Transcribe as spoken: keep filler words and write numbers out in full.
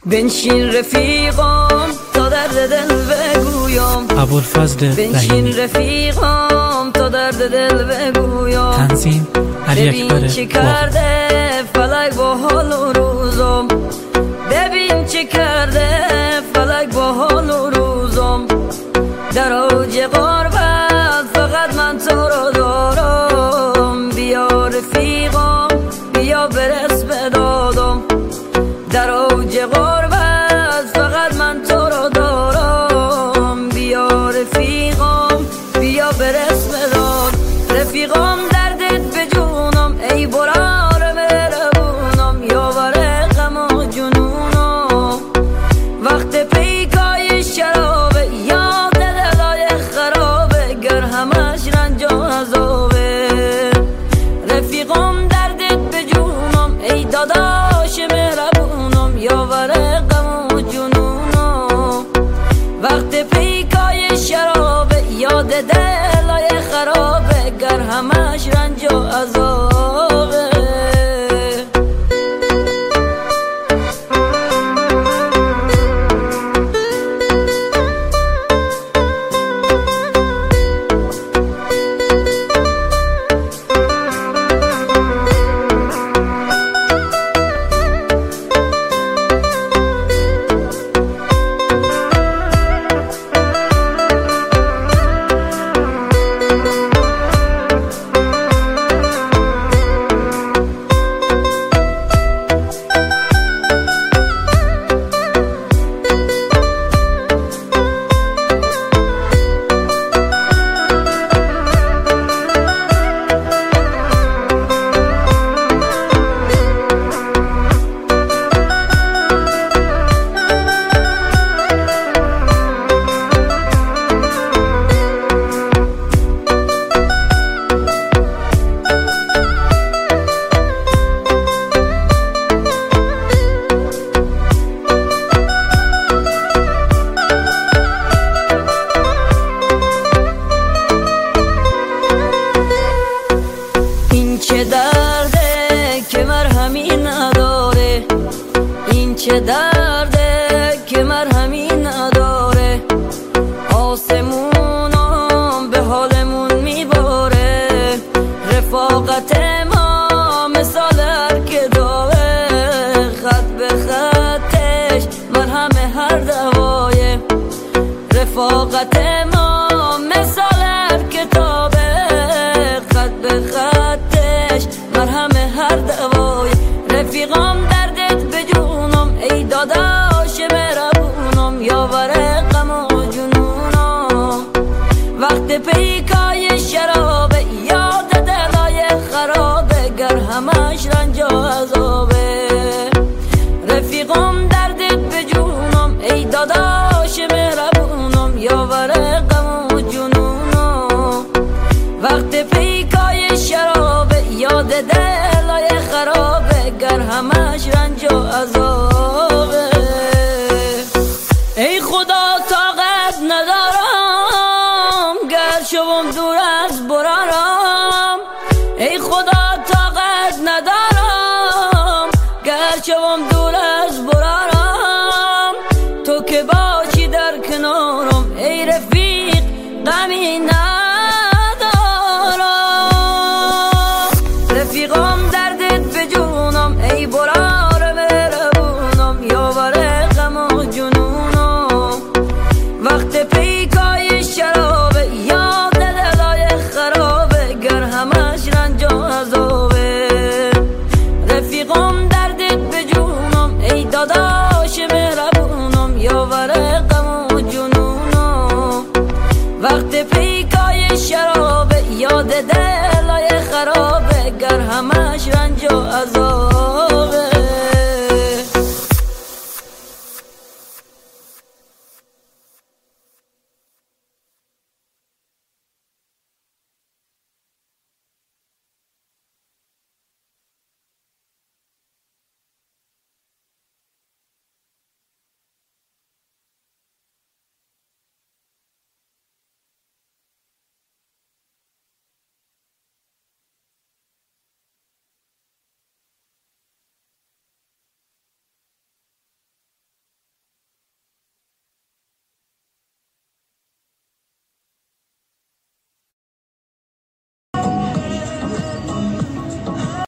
بنشین رفیقام تا درد دل بگویم، ابوالفضل بنشین رفیقام تا درد دل بگویم. تنظیم علی اکبر. ببین چه کرده فلک با حال و روزم، ببین چه کرده فلک با حال و روزم. در اوج غربت فقط من تو رو دارم، بیا رفیقام بیا برس به دادم. در اوج غربت فقط من تو رو دارم، بیا رفیقام بیا برس به داد. رفیقام دردت به جونم ای برار مهربونم، یاور غم و جنونم. وقت پیکای شرابه یاد دلای خرابه، گر همش رنج و عذابه. رفیقام دردت به جونم ای داداش مهربونم، یاور غم و جنونم. وقت پیکای شرابه یاد دلای خرابه، گر همش رنج و عذابه. چه درده که مرهمی نداره، این چه درده که مرهمی نداره. آسمونم به حالمون میباره، رفاقت ما مثال هر که داره. خط به خطش مرهم هر دوایه، رفاقت ما مثال هر کتابه. خط به خطش مرهم هر دوای. رفیقام دردت به جونم ای داداش مهربونم، یاور غم و جنونم. وقت پیکای شرابه یاد دلای خرابه، گر همش رنج و عذابه. رفیقام دردت به جونم ای داداش مهربونم، یاور غم و جنونم. وقت پیکای شرابه یاد دلای خرابه، گر همش رنج و عذابه. ای خدا طاقت ندارم گر شوم دور از برارم، ای خدا طاقت ندارم گر شوم دور از برارم. تو که باشی در کنارم ای رفیق غمی ندارم. رفیقام دردت به جونم ای برار مهربونم، یاور غم و جنونم. وقت پیکای شرابه یاد دلای خرابه، گر همش رنج و عذابه. رفیقام دردت به جونم ای دادا